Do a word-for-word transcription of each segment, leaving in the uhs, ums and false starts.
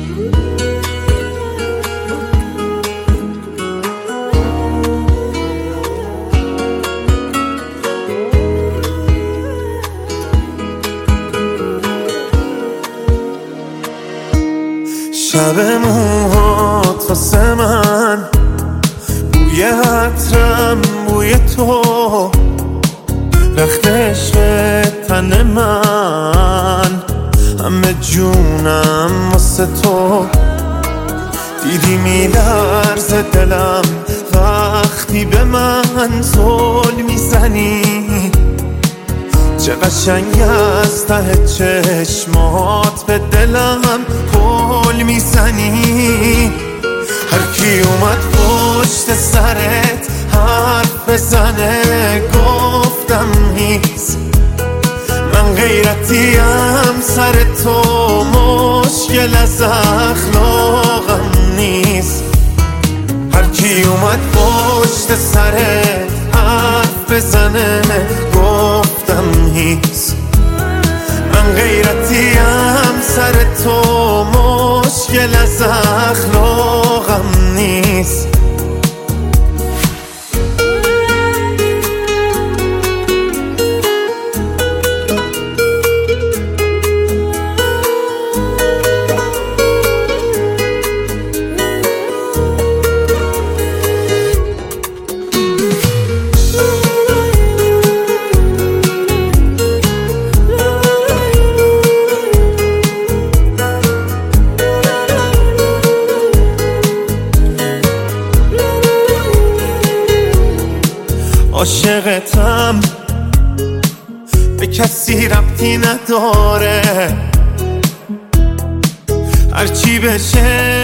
شب موهات واسه من بوی عطرم بوی تو، رخت عشق تن من همه جونم واسه تو. دیدی میلرزه دلم وقتی به من زل میزنی، چه قشنگ از ته چشمات به دلم پل میزنی. هر کی اومد پشت سرت حرف بزنه گفتم نیست، من غیرتیم سر تو، مشکل از اخلاقم نیست. هر کی اومد پشت سرت حرف بزنه گفتم نیست، من غیرتیم سر تو، مشکل از اخلاقم نیست. عاشقتم به کسی ربطی نداره، هرچی بشه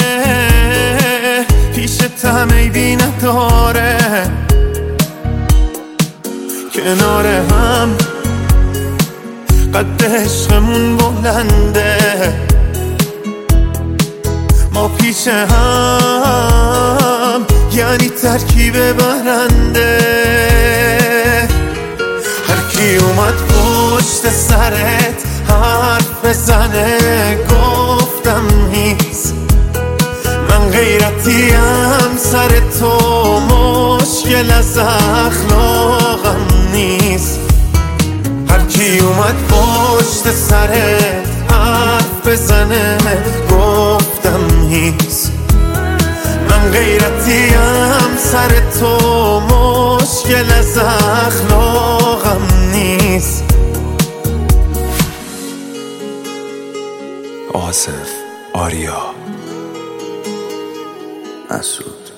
پیشتم عیبی نداره. کنار هم قد عشقمون بلنده، ما پیش هم یعنی ترکیب برنده. هر کی اومد پشت سرت حرف بزنه گفتم نیست، من غیرتیم سر تو، مشکل از اخلاقم نیست. هر کی اومد پشت سرت حرف بزنه گفتم نیست، من غیرتیم سر تو، مشکل از اخلاقم نیست. آصف، آریا، مسعود.